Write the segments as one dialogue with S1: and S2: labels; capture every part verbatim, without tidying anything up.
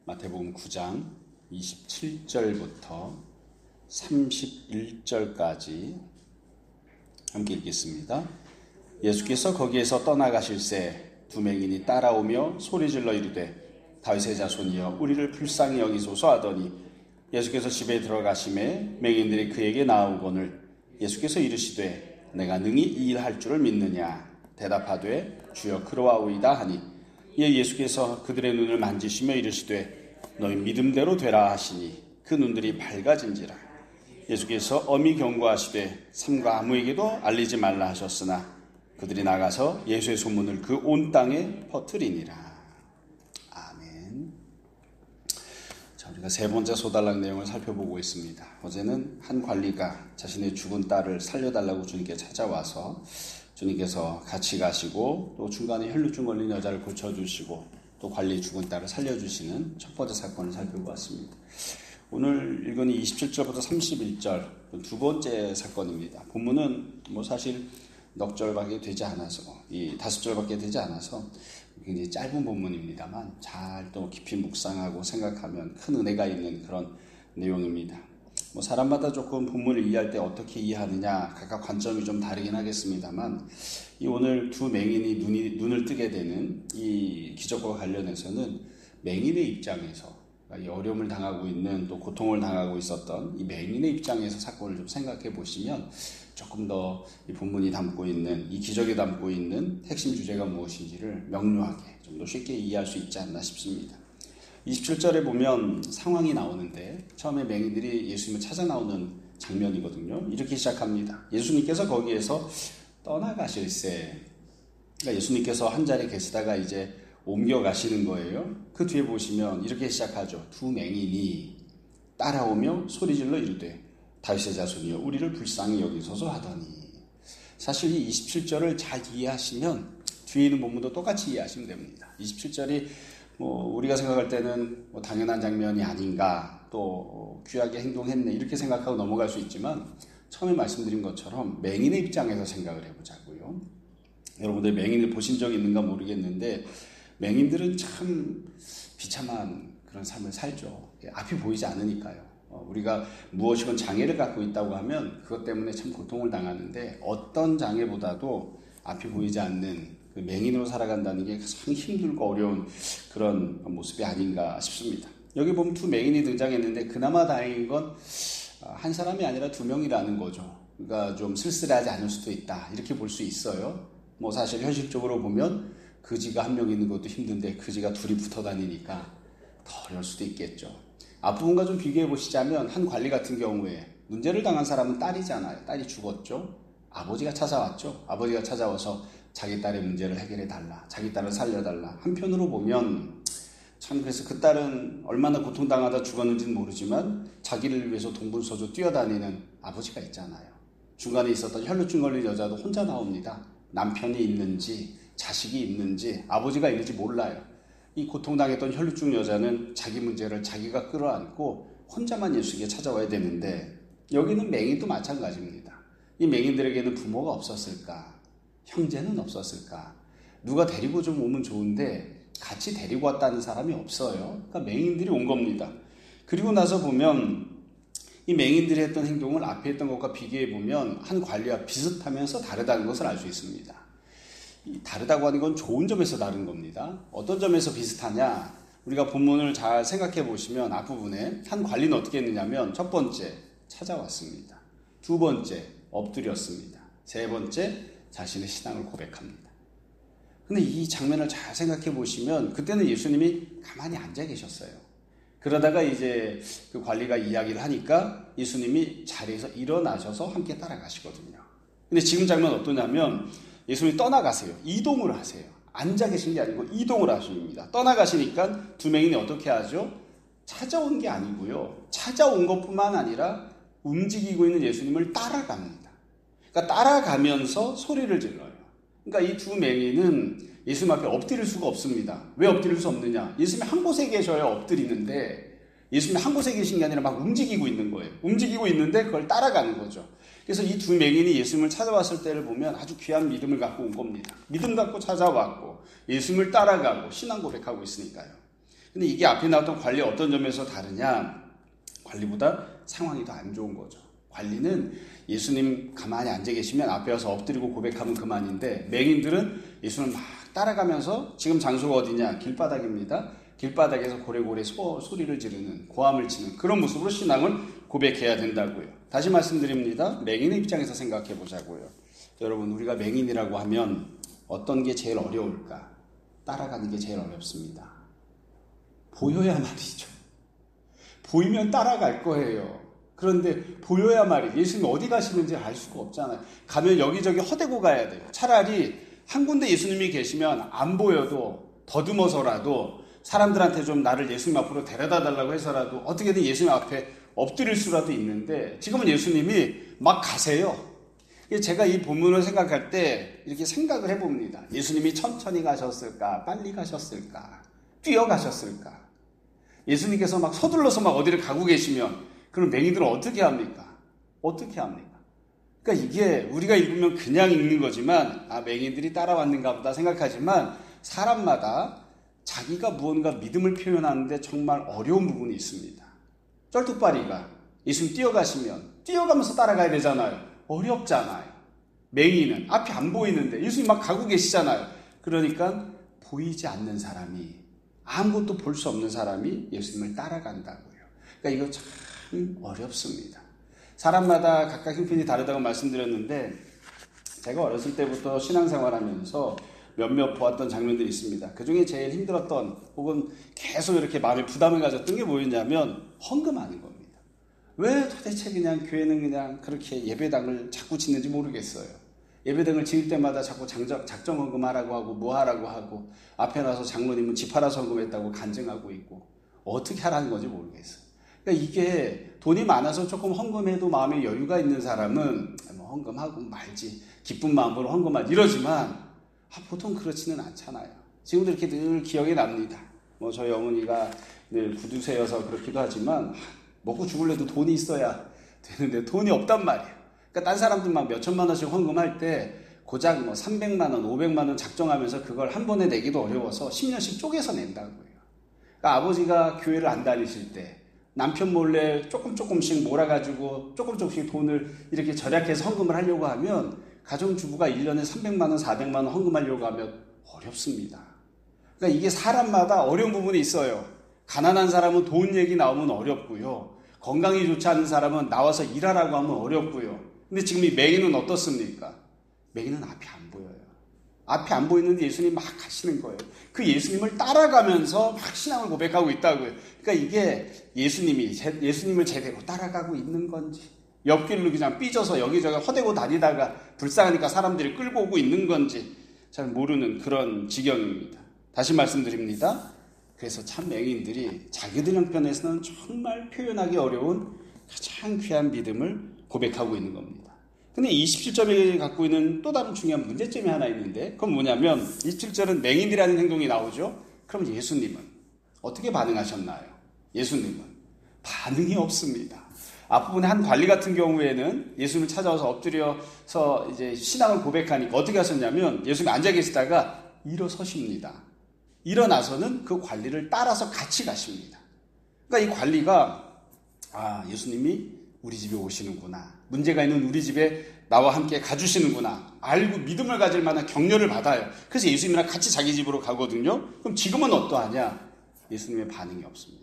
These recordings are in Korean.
S1: 마태복음 구 장 이십칠 절부터 삼십일 절까지 함께 읽겠습니다. 예수께서 거기에서 떠나가실새 두 맹인이 따라오며 소리질러 이르되 다윗의 자손이여 우리를 불쌍히 여기소서 하더니 예수께서 집에 들어가심에 맹인들이 그에게 나아오거늘 예수께서 이르시되 내가 능히 이 일 할 줄을 믿느냐 대답하되 주여 그러하오이다 하니 이에 예수께서 그들의 눈을 만지시며 이르시되 너희 믿음대로 되라 하시니 그 눈들이 밝아진지라. 예수께서 엄히 경고하시되 삼가 아무에게도 알리지 말라 하셨으나 그들이 나가서 예수의 소문을 그 온 땅에 퍼뜨리니라. 아멘. 자, 우리가 세 번째 소달랑 내용을 살펴보고 있습니다. 어제는 한 관리가 자신의 죽은 딸을 살려달라고 주님께 찾아와서 주님께서 같이 가시고 또 중간에 혈루증 걸린 여자를 고쳐주시고 또 관리 죽은 딸을 살려주시는 첫 번째 사건을 살펴보았습니다. 오늘 읽은 이십칠 절부터 삼십일 절 두 번째 사건입니다. 본문은 뭐 사실 넉 절밖에 되지 않아서 이 다섯 절밖에 되지 않아서 굉장히 짧은 본문입니다만 잘 또 깊이 묵상하고 생각하면 큰 은혜가 있는 그런 내용입니다. 뭐 사람마다 조금 본문을 이해할 때 어떻게 이해하느냐 각각 관점이 좀 다르긴 하겠습니다만 이 오늘 두 맹인이 눈이, 눈을 뜨게 되는 이 기적과 관련해서는 맹인의 입장에서 이 어려움을 당하고 있는 또 고통을 당하고 있었던 이 맹인의 입장에서 사건을 좀 생각해 보시면 조금 더 이 본문이 담고 있는 이 기적이 담고 있는 핵심 주제가 무엇인지를 명료하게 좀 더 쉽게 이해할 수 있지 않나 싶습니다. 이십칠 절에 보면 상황이 나오는데 처음에 맹인들이 예수님을 찾아 나오는 장면이거든요. 이렇게 시작합니다. 예수님께서 거기에서 떠나가실새, 그러니까 예수님께서 한 자리에 계시다가 이제 옮겨가시는 거예요. 그 뒤에 보시면 이렇게 시작하죠. 두 맹인이 따라오며 소리질러 이르되 다윗의 자손이여 우리를 불쌍히 여기소서 하더니. 사실 이 이십칠 절을 잘 이해하시면 뒤에 있는 본문도 똑같이 이해하시면 됩니다. 이십칠 절이 뭐 우리가 생각할 때는 뭐 당연한 장면이 아닌가 또 귀하게 행동했네 이렇게 생각하고 넘어갈 수 있지만 처음에 말씀드린 것처럼 맹인의 입장에서 생각을 해보자고요. 여러분들 맹인을 보신 적이 있는가 모르겠는데 맹인들은 참 비참한 그런 삶을 살죠. 앞이 보이지 않으니까요. 우리가 무엇이건 장애를 갖고 있다고 하면 그것 때문에 참 고통을 당하는데 어떤 장애보다도 앞이 보이지 않는 그 맹인으로 살아간다는 게 가장 힘들고 어려운 그런 모습이 아닌가 싶습니다. 여기 보면 두 맹인이 등장했는데 그나마 다행인 건 한 사람이 아니라 두 명이라는 거죠. 그러니까 좀 쓸쓸하지 않을 수도 있다 이렇게 볼 수 있어요. 뭐 사실 현실적으로 보면 그지가 한 명 있는 것도 힘든데 그지가 둘이 붙어 다니니까 더 어려울 수도 있겠죠. 앞부분과 좀 비교해 보시자면 한 관리 같은 경우에 문제를 당한 사람은 딸이잖아요. 딸이 죽었죠. 아버지가 찾아왔죠. 아버지가 찾아와서 자기 딸의 문제를 해결해 달라. 자기 딸을 살려달라. 한편으로 보면 참 그래서 그 딸은 얼마나 고통당하다 죽었는지는 모르지만 자기를 위해서 동분서주 뛰어다니는 아버지가 있잖아요. 중간에 있었던 혈루증 걸린 여자도 혼자 나옵니다. 남편이 있는지 자식이 있는지 아버지가 있는지 몰라요. 이 고통당했던 혈루증 여자는 자기 문제를 자기가 끌어안고 혼자만 예수에게 찾아와야 되는데 여기는 맹인도 마찬가지입니다. 이 맹인들에게는 부모가 없었을까? 형제는 없었을까? 누가 데리고 좀 오면 좋은데 같이 데리고 왔다는 사람이 없어요. 그러니까 맹인들이 온 겁니다. 그리고 나서 보면 이 맹인들이 했던 행동을 앞에 했던 것과 비교해 보면 한 관리와 비슷하면서 다르다는 것을 알 수 있습니다. 이 다르다고 하는 건 좋은 점에서 다른 겁니다. 어떤 점에서 비슷하냐? 우리가 본문을 잘 생각해 보시면 앞부분에 한 관리는 어떻게 했느냐면 첫 번째 찾아왔습니다. 두 번째 엎드렸습니다. 세 번째 자신의 신앙을 고백합니다. 근데 이 장면을 잘 생각해 보시면 그때는 예수님이 가만히 앉아 계셨어요. 그러다가 이제 그 관리가 이야기를 하니까 예수님이 자리에서 일어나셔서 함께 따라가시거든요. 근데 지금 장면 어떠냐면 예수님이 떠나가세요. 이동을 하세요. 앉아 계신 게 아니고 이동을 하십니다. 떠나가시니까 두 맹인이 어떻게 하죠? 찾아온 게 아니고요. 찾아온 것뿐만 아니라 움직이고 있는 예수님을 따라갑니다. 그러니까 따라가면서 소리를 질러요. 그러니까 이 두 맹인은 예수님 앞에 엎드릴 수가 없습니다. 왜 엎드릴 수 없느냐? 예수님이 한 곳에 계셔야 엎드리는데 예수님이 한 곳에 계신 게 아니라 막 움직이고 있는 거예요. 움직이고 있는데 그걸 따라가는 거죠. 그래서 이 두 맹인이 예수님을 찾아왔을 때를 보면 아주 귀한 믿음을 갖고 온 겁니다. 믿음 갖고 찾아왔고 예수님을 따라가고 신앙 고백하고 있으니까요. 근데 이게 앞에 나왔던 관리 어떤 점에서 다르냐? 관리보다 상황이 더 안 좋은 거죠. 관리는 예수님 가만히 앉아 계시면 앞에 와서 엎드리고 고백하면 그만인데, 맹인들은 예수님을 막 따라가면서, 지금 장소가 어디냐? 길바닥입니다. 길바닥에서 고래고래 소, 소리를 지르는, 고함을 치는 그런 모습으로 신앙을 고백해야 된다고요. 다시 말씀드립니다. 맹인의 입장에서 생각해 보자고요. 여러분, 우리가 맹인이라고 하면 어떤 게 제일 어려울까? 따라가는 게 제일 어렵습니다. 보여야 말이죠. 보이면 따라갈 거예요. 그런데 보여야 말이에요. 예수님이 어디 가시는지 알 수가 없잖아요. 가면 여기저기 허대고 가야 돼요. 차라리 한 군데 예수님이 계시면 안 보여도 더듬어서라도 사람들한테 좀 나를 예수님 앞으로 데려다 달라고 해서라도 어떻게든 예수님 앞에 엎드릴 수라도 있는데, 지금은 예수님이 막 가세요. 제가 이 본문을 생각할 때 이렇게 생각을 해봅니다. 예수님이 천천히 가셨을까? 빨리 가셨을까? 뛰어가셨을까? 예수님께서 막 서둘러서 막 어디를 가고 계시면 그럼 맹인들은 어떻게 합니까? 어떻게 합니까? 그러니까 이게 우리가 읽으면 그냥 읽는 거지만, 아, 맹인들이 따라왔는가 보다 생각하지만, 사람마다 자기가 무언가 믿음을 표현하는데 정말 어려운 부분이 있습니다. 쩔뚝바리가 예수님 뛰어가시면 뛰어가면서 따라가야 되잖아요. 어렵잖아요. 맹인은 앞이 안 보이는데 예수님 막 가고 계시잖아요. 그러니까 보이지 않는 사람이, 아무것도 볼 수 없는 사람이 예수님을 따라간다고요. 그러니까 이거 참 어렵습니다. 사람마다 각각 형편이 다르다고 말씀드렸는데, 제가 어렸을 때부터 신앙생활하면서 몇몇 보았던 장면들이 있습니다. 그 중에 제일 힘들었던, 혹은 계속 이렇게 마음에 부담을 가졌던 게 뭐였냐면 헌금하는 겁니다. 왜 도대체 그냥 교회는 그냥 그렇게 예배당을 자꾸 짓는지 모르겠어요. 예배당을 지을 때마다 자꾸 장적, 작정 헌금하라고 하고 뭐 하라고 하고, 앞에 나서 장로님은 집 팔아서 헌금했다고 간증하고 있고, 어떻게 하라는 건지 모르겠어요. 그러니까 이게 돈이 많아서 조금 헌금해도 마음에 여유가 있는 사람은 뭐 헌금하고 말지, 기쁜 마음으로 헌금하지 이러지만, 아, 보통 그렇지는 않잖아요. 지금도 이렇게 늘 기억에 납니다. 뭐 저희 어머니가 늘 구두쇠여서 그렇기도 하지만, 먹고 죽을래도 돈이 있어야 되는데 돈이 없단 말이에요. 그러니까 딴 사람들 막 몇천만 원씩 헌금할 때 고작 뭐 삼백만 원, 오백만 원 작정하면서 그걸 한 번에 내기도 어려워서 십 년씩 쪼개서 낸다고요. 그러니까 아버지가 교회를 안 다니실 때 남편 몰래 조금 조금씩 몰아가지고 조금 조금씩 돈을 이렇게 절약해서 헌금을 하려고 하면, 가정주부가 일 년에 삼백만 원, 사백만 원 헌금하려고 하면 어렵습니다. 그러니까 이게 사람마다 어려운 부분이 있어요. 가난한 사람은 돈 얘기 나오면 어렵고요. 건강이 좋지 않은 사람은 나와서 일하라고 하면 어렵고요. 근데 지금 이 맹인은 어떻습니까? 맹인은 앞이 안 보여요. 앞이 안 보이는데 예수님이 막 가시는 거예요. 그 예수님을 따라가면서 막 신앙을 고백하고 있다고요. 그러니까 이게 예수님이, 예수님을 제대로 따라가고 있는 건지, 옆길로 그냥 삐져서 여기저기 허대고 다니다가 불쌍하니까 사람들이 끌고 오고 있는 건지 잘 모르는 그런 지경입니다. 다시 말씀드립니다. 그래서 참 맹인들이 자기들 형편에서는 정말 표현하기 어려운 가장 귀한 믿음을 고백하고 있는 겁니다. 근데 이십칠 절에 갖고 있는 또 다른 중요한 문제점이 하나 있는데, 그건 뭐냐면 이십칠 절은 맹인이라는 행동이 나오죠. 그럼 예수님은 어떻게 반응하셨나요? 예수님은 반응이 없습니다. 앞부분에 한 관리 같은 경우에는 예수님을 찾아와서 엎드려서 이제 신앙을 고백하니까 어떻게 하셨냐면, 예수님이 앉아 계시다가 일어서십니다. 일어나서는 그 관리를 따라서 같이 가십니다. 그러니까 이 관리가, 아, 예수님이 우리 집에 오시는구나, 문제가 있는 우리 집에 나와 함께 가주시는구나 알고 믿음을 가질 만한 격려를 받아요. 그래서 예수님이랑 같이 자기 집으로 가거든요. 그럼 지금은 어떠하냐? 예수님의 반응이 없습니다.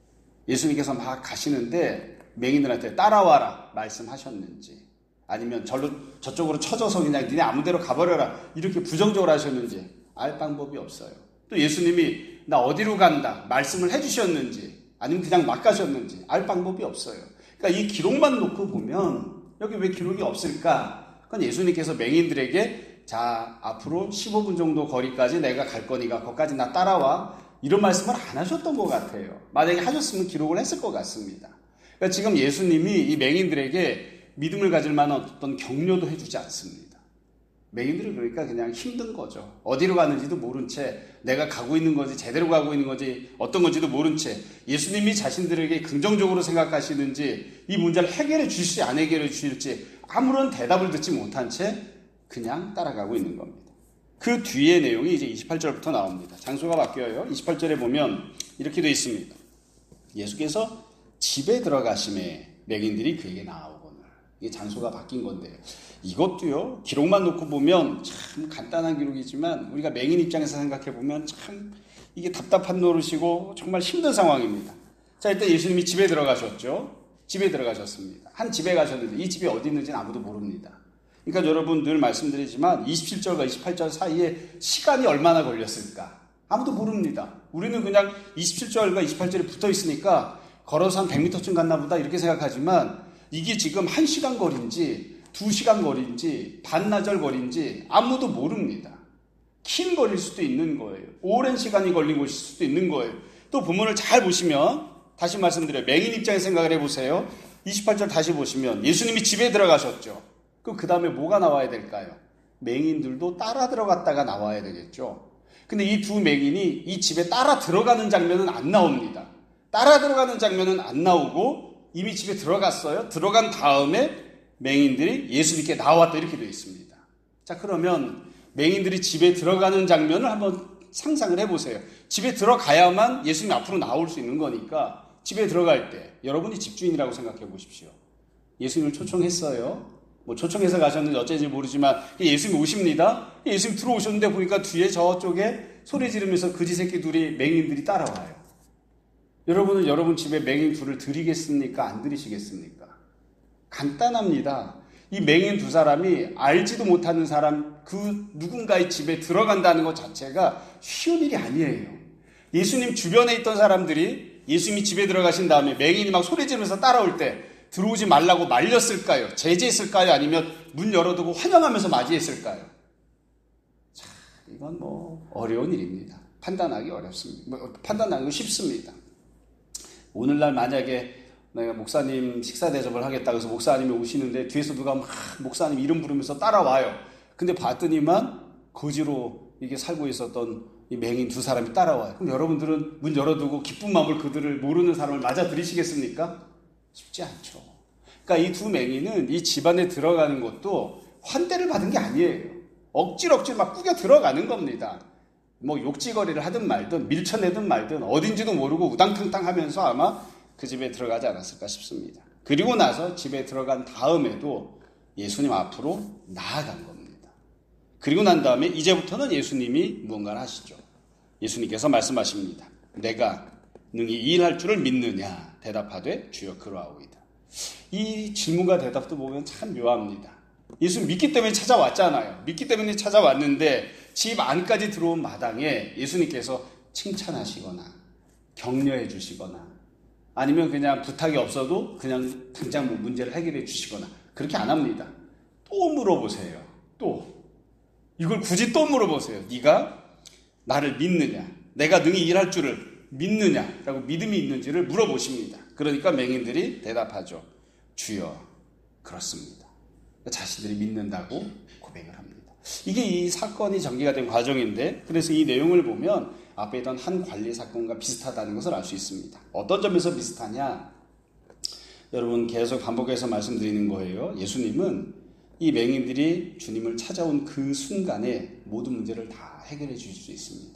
S1: 예수님께서 막 가시는데 맹인들한테 따라와라 말씀하셨는지, 아니면 절로 저쪽으로 쳐져서 그냥 니네 아무데로 가버려라 이렇게 부정적으로 하셨는지 알 방법이 없어요. 또 예수님이 나 어디로 간다 말씀을 해주셨는지, 아니면 그냥 막 가셨는지 알 방법이 없어요. 그러니까 이 기록만 놓고 보면 여기 왜 기록이 없을까? 그건 예수님께서 맹인들에게 자, 앞으로 십오 분 정도 거리까지 내가 갈 거니까 거기까지 나 따라와, 이런 말씀을 안 하셨던 것 같아요. 만약에 하셨으면 기록을 했을 것 같습니다. 그러니까 지금 예수님이 이 맹인들에게 믿음을 가질 만한 어떤 격려도 해주지 않습니다. 맹인들은 그러니까 그냥 힘든 거죠. 어디로 가는지도 모른 채, 내가 가고 있는 건지 제대로 가고 있는 건지 어떤 건지도 모른 채, 예수님이 자신들에게 긍정적으로 생각하시는지, 이 문제를 해결해 주실지 안 해결해 주실지 아무런 대답을 듣지 못한 채 그냥 따라가고 있는 겁니다. 그 뒤의 내용이 이제 이십팔 절부터 나옵니다. 장소가 바뀌어요. 이십팔 절에 보면 이렇게 되어 있습니다. 예수께서 집에 들어가심에 맹인들이 그에게 나아오거늘. 이게 장소가 바뀐 건데요. 이것도요, 기록만 놓고 보면 참 간단한 기록이지만 우리가 맹인 입장에서 생각해 보면 참 이게 답답한 노릇이고 정말 힘든 상황입니다. 자, 일단 예수님이 집에 들어가셨죠. 집에 들어가셨습니다. 한 집에 가셨는데 이 집이 어디 있는지는 아무도 모릅니다. 그러니까 여러분 늘 말씀드리지만 이십칠 절과 이십팔 절 사이에 시간이 얼마나 걸렸을까? 아무도 모릅니다. 우리는 그냥 이십칠 절과 이십팔 절에 붙어 있으니까 걸어서 한 백 미터쯤 갔나 보다 이렇게 생각하지만 이게 지금 한 시간 거리인지 두 시간 거리인지 반나절 거리인지 아무도 모릅니다. 긴 거리일 수도 있는 거예요. 오랜 시간이 걸린 곳일 수도 있는 거예요. 또 본문을 잘 보시면 다시 말씀드려요. 맹인 입장에서 생각을 해보세요. 이십팔 절 다시 보시면 예수님이 집에 들어가셨죠. 그럼 그 다음에 뭐가 나와야 될까요? 맹인들도 따라 들어갔다가 나와야 되겠죠. 근데 이 두 맹인이 이 집에 따라 들어가는 장면은 안 나옵니다. 따라 들어가는 장면은 안 나오고 이미 집에 들어갔어요. 들어간 다음에 맹인들이 예수님께 나왔다 이렇게 되어 있습니다. 자, 그러면 맹인들이 집에 들어가는 장면을 한번 상상을 해보세요. 집에 들어가야만 예수님 앞으로 나올 수 있는 거니까 집에 들어갈 때 여러분이 집주인이라고 생각해 보십시오. 예수님을 초청했어요. 뭐 초청해서 가셨는지 어쩐지 모르지만 예수님이 오십니다. 예수님 들어오셨는데 보니까 뒤에 저쪽에 소리 지르면서 그지 새끼 둘이 맹인들이 따라와요. 여러분은 여러분 집에 맹인 둘을 드리겠습니까? 안 드리시겠습니까? 간단합니다. 이 맹인 두 사람이 알지도 못하는 사람 그 누군가의 집에 들어간다는 것 자체가 쉬운 일이 아니에요. 예수님 주변에 있던 사람들이 예수님이 집에 들어가신 다음에 맹인이 막 소리 지르면서 따라올 때 들어오지 말라고 말렸을까요? 제지했을까요? 아니면 문 열어두고 환영하면서 맞이했을까요? 자, 이건 뭐 어려운 일입니다. 판단하기 어렵습니다. 뭐, 판단하기 쉽습니다. 오늘날 만약에 내가 목사님 식사 대접을 하겠다 그래서 목사님이 오시는데 뒤에서 누가 막 목사님 이름 부르면서 따라와요. 근데 봤더니만 거지로 이게 살고 있었던 이 맹인 두 사람이 따라와요. 그럼 여러분들은 문 열어두고 기쁜 마음을 그들을 모르는 사람을 맞아들이시겠습니까? 쉽지 않죠. 그러니까 이 두 맹인은 이 집안에 들어가는 것도 환대를 받은 게 아니에요. 억지로 억지로 막 꾸겨 들어가는 겁니다. 뭐 욕지거리를 하든 말든 밀쳐내든 말든 어딘지도 모르고 우당탕탕 하면서 아마 그 집에 들어가지 않았을까 싶습니다. 그리고 나서 집에 들어간 다음에도 예수님 앞으로 나아간 겁니다. 그리고 난 다음에 이제부터는 예수님이 무언가를 하시죠. 예수님께서 말씀하십니다. 내가 능히 이 일할 줄을 믿느냐? 대답하되 주여 그러하오이다. 이 질문과 대답도 보면 참 묘합니다. 예수 믿기 때문에 찾아왔잖아요. 믿기 때문에 찾아왔는데 집 안까지 들어온 마당에 예수님께서 칭찬하시거나 격려해 주시거나 아니면 그냥 부탁이 없어도 그냥 당장 뭐 문제를 해결해 주시거나 그렇게 안 합니다. 또 물어보세요. 또 이걸 굳이 또 물어보세요. 네가 나를 믿느냐? 내가 능히 일할 줄을 믿느냐라고 믿음이 있는지를 물어보십니다. 그러니까 맹인들이 대답하죠. 주여 그렇습니다. 자신들이 믿는다고 고백을 합니다. 이게 이 사건이 전개가 된 과정인데 그래서 이 내용을 보면 앞에 있던 한 관리 사건과 비슷하다는 것을 알 수 있습니다. 어떤 점에서 비슷하냐? 여러분 계속 반복해서 말씀드리는 거예요. 예수님은 이 맹인들이 주님을 찾아온 그 순간에 모든 문제를 다 해결해 주실 수 있습니다.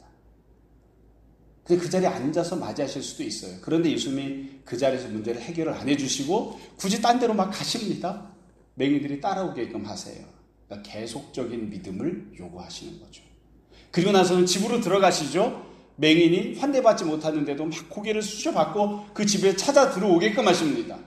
S1: 근데 그 자리에 앉아서 맞이하실 수도 있어요. 그런데 예수님이 그 자리에서 문제를 해결을 안 해주시고 굳이 딴 데로 막 가십니다. 맹인들이 따라오게끔 하세요. 그러니까 계속적인 믿음을 요구하시는 거죠. 그리고 나서는 집으로 들어가시죠. 맹인이 환대받지 못하는데도 막 고개를 쑤셔받고 그 집에 찾아 들어오게끔 하십니다.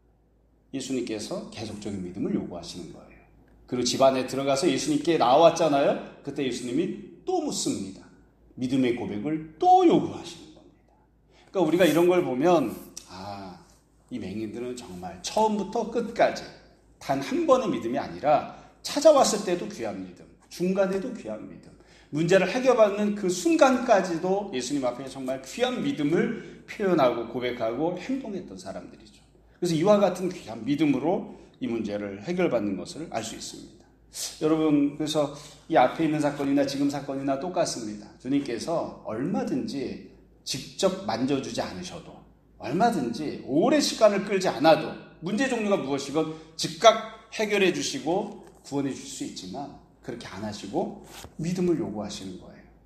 S1: 예수님께서 계속적인 믿음을 요구하시는 거예요. 그리고 집 안에 들어가서 예수님께 나왔잖아요. 그때 예수님이 또 묻습니다. 믿음의 고백을 또 요구하시는 겁니다. 그러니까 우리가 이런 걸 보면 아, 이 맹인들은 정말 처음부터 끝까지 단 한 번의 믿음이 아니라 찾아왔을 때도 귀한 믿음, 중간에도 귀한 믿음, 문제를 해결받는 그 순간까지도 예수님 앞에 정말 귀한 믿음을 표현하고 고백하고 행동했던 사람들이죠. 그래서 이와 같은 귀한 믿음으로 이 문제를 해결받는 것을 알 수 있습니다. 여러분, 그래서 이 앞에 있는 사건이나 지금 사건이나 똑같습니다. 주님께서 얼마든지 직접 만져주지 않으셔도 얼마든지 오랜 시간을 끌지 않아도 문제 종류가 무엇이건 즉각 해결해 주시고 구원해 줄 수 있지만 그렇게 안 하시고 믿음을 요구하시는 거예요.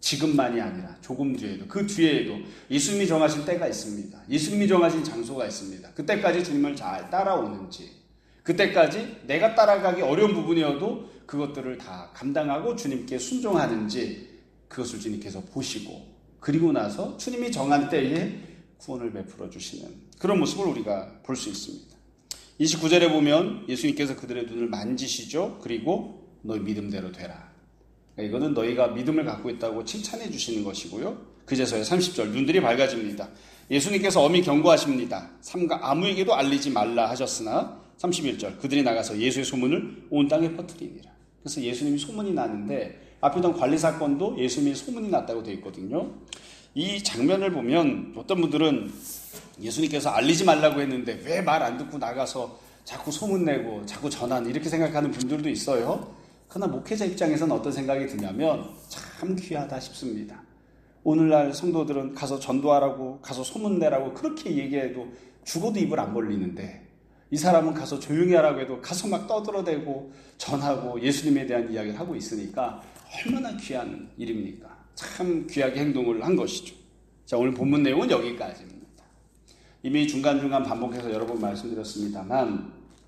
S1: 지금만이 아니라 조금 뒤에도, 그 뒤에도 예수님이 정하신 때가 있습니다. 예수님이 정하신 장소가 있습니다. 그때까지 주님을 잘 따라오는지, 그때까지 내가 따라가기 어려운 부분이어도 그것들을 다 감당하고 주님께 순종하는지, 그것을 주님께서 보시고 그리고 나서 주님이 정한 때에 구원을 베풀어 주시는 그런 모습을 우리가 볼 수 있습니다. 이십구 절에 보면 예수님께서 그들의 눈을 만지시죠. 그리고 너희 믿음대로 되라. 그러니까 이거는 너희가 믿음을 갖고 있다고 칭찬해 주시는 것이고요. 그제서야 삼십 절 눈들이 밝아집니다. 예수님께서 엄히 경고하십니다. 삼가 아무에게도 알리지 말라 하셨으나 삼십일 절 그들이 나가서 예수의 소문을 온 땅에 퍼뜨리니라. 그래서 예수님이 소문이 나는데 앞에 있던 관리 사건도 예수님이 소문이 났다고 되어 있거든요. 이 장면을 보면 어떤 분들은 예수님께서 알리지 말라고 했는데 왜 말 안 듣고 나가서 자꾸 소문내고 자꾸 전하는, 이렇게 생각하는 분들도 있어요. 그러나 목회자 입장에서는 어떤 생각이 드냐면 참 귀하다 싶습니다. 오늘날 성도들은 가서 전도하라고, 가서 소문내라고 그렇게 얘기해도 죽어도 입을 안 벌리는데, 이 사람은 가서 조용히 하라고 해도 가서 막 떠들어대고 전하고 예수님에 대한 이야기를 하고 있으니까 얼마나 귀한 일입니까? 참 귀하게 행동을 한 것이죠. 자, 오늘 본문 내용은 여기까지입니다. 이미 중간중간 반복해서 여러 번 말씀드렸습니다만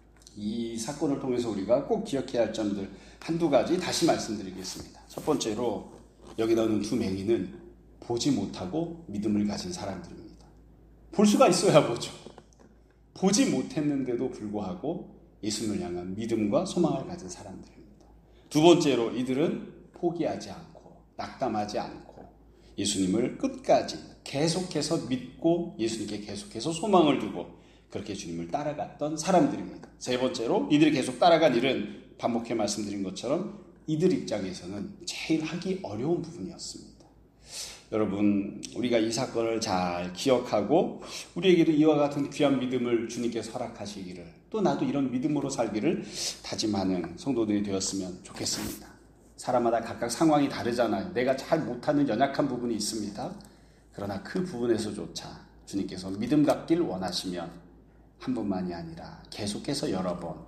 S1: 이 사건을 통해서 우리가 꼭 기억해야 할 점들 한두 가지 다시 말씀드리겠습니다. 첫 번째로 여기 나오는 두 맹인은 보지 못하고 믿음을 가진 사람들입니다. 볼 수가 있어야 보죠. 보지 못했는데도 불구하고 예수님을 향한 믿음과 소망을 가진 사람들입니다. 두 번째로 이들은 포기하지 않고 낙담하지 않고 예수님을 끝까지 계속해서 믿고 예수님께 계속해서 소망을 두고 그렇게 주님을 따라갔던 사람들입니다. 세 번째로 이들이 계속 따라간 일은 반복해 말씀드린 것처럼 이들 입장에서는 제일 하기 어려운 부분이었습니다. 여러분, 우리가 이 사건을 잘 기억하고 우리에게도 이와 같은 귀한 믿음을 주님께서 허락하시기를, 또 나도 이런 믿음으로 살기를 다짐하는 성도들이 되었으면 좋겠습니다. 사람마다 각각 상황이 다르잖아요. 내가 잘 못하는 연약한 부분이 있습니다. 그러나 그 부분에서조차 주님께서 믿음 갖길 원하시면 한 번만이 아니라 계속해서 여러 번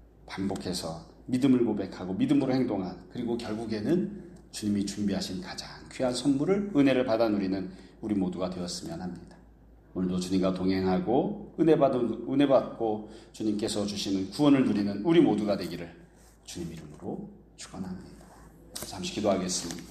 S1: 반복해서 믿음을 고백하고 믿음으로 행동한, 그리고 결국에는 주님이 준비하신 가장 귀한 선물을, 은혜를 받아 누리는 우리 모두가 되었으면 합니다. 오늘도 주님과 동행하고 은혜 받은, 은혜 받고 주님께서 주시는 구원을 누리는 우리 모두가 되기를 주님 이름으로 축원합니다. 잠시 기도하겠습니다.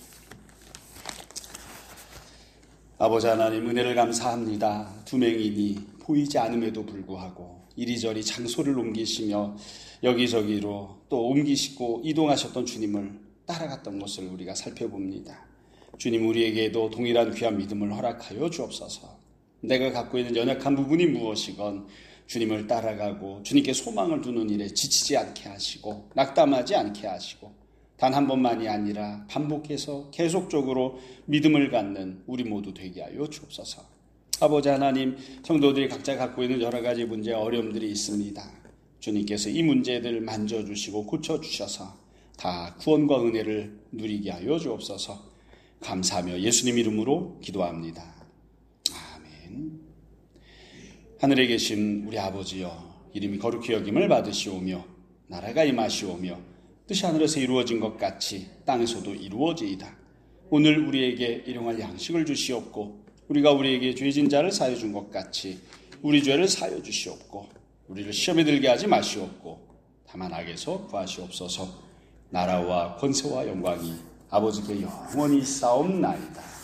S1: 아버지 하나님, 은혜를 감사합니다. 두 맹인이 보이지 않음에도 불구하고 이리저리 장소를 옮기시며 여기저기로 또 옮기시고 이동하셨던 주님을 따라갔던 것을 우리가 살펴봅니다. 주님, 우리에게도 동일한 귀한 믿음을 허락하여 주옵소서. 내가 갖고 있는 연약한 부분이 무엇이건 주님을 따라가고 주님께 소망을 두는 일에 지치지 않게 하시고 낙담하지 않게 하시고 단 한 번만이 아니라 반복해서 계속적으로 믿음을 갖는 우리 모두 되게 하여 주옵소서. 아버지 하나님, 성도들이 각자 갖고 있는 여러 가지 문제, 어려움들이 있습니다. 주님께서 이 문제들을 만져주시고 고쳐주셔서 다 구원과 은혜를 누리게 하여 주옵소서. 감사하며 예수님 이름으로 기도합니다. 아멘. 하늘에 계신 우리 아버지여, 이름이 거룩히 여김을 받으시오며 나라가 임하시오며 뜻이 하늘에서 이루어진 것 같이 땅에서도 이루어지이다. 오늘 우리에게 일용할 양식을 주시옵고 우리가 우리에게 죄진 자를 사하여 준 것 같이 우리 죄를 사하여 주시옵고 우리를 시험에 들게 하지 마시옵고 다만 악에서 구하시옵소서. 나라와 권세와 영광이 아버지께 영원히 있사옵나이다.